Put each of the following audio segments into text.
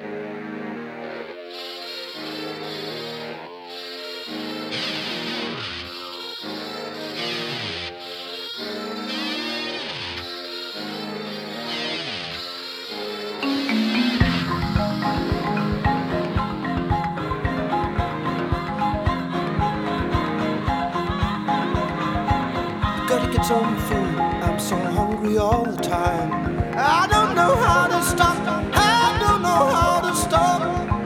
Gotta get some food. I'm so hungry all the time. I don't know how to stop. I don't know how to stop.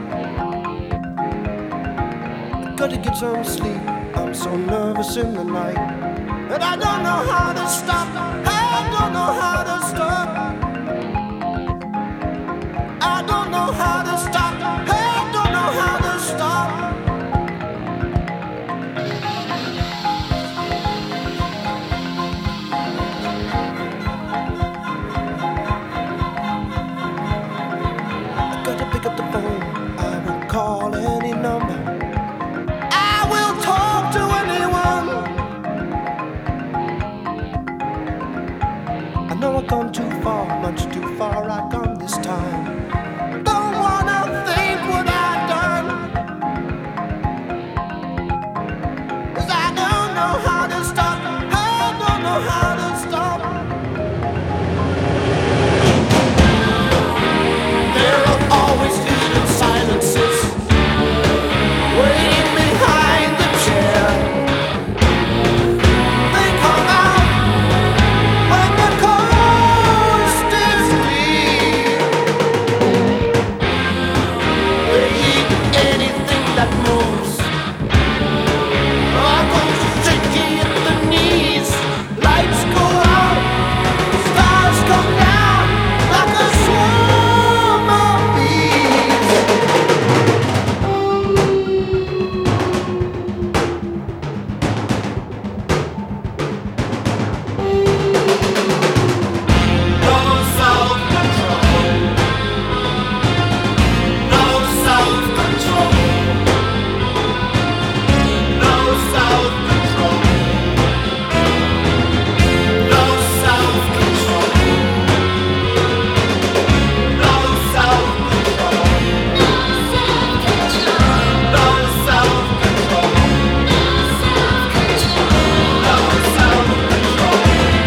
Gotta get some sleep. I'm so nervous in the night. And I don't know how to stop. I don't know how to stop. I don't know how to stop. I don't know how to stop. Gotta pick up the phone. I will call any number. I will talk to anyone. I know I've gone too far, much too far. I've gone this time. Don't wanna think what I've done. 'Cause I don't know how to stop. I don't know how to stop. There are always hidden silences waiting behind the chair. They come out when the coast is clear. They eat anything that moves. I go shaky at the knees. Lights go out, stars come down like a swarm of bees. No self-control. No self-control. No self-control. No self-control. No self-control. No self-control. No self-control.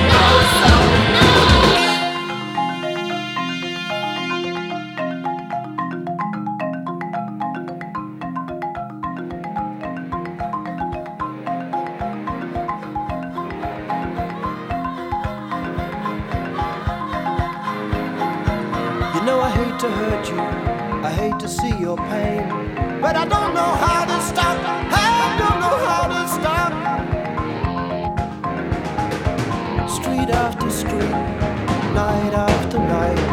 You know I hate to hurt you, I hate to see your pain, but I don't know how to stop. I don't know how to stop. Street after street, night after night,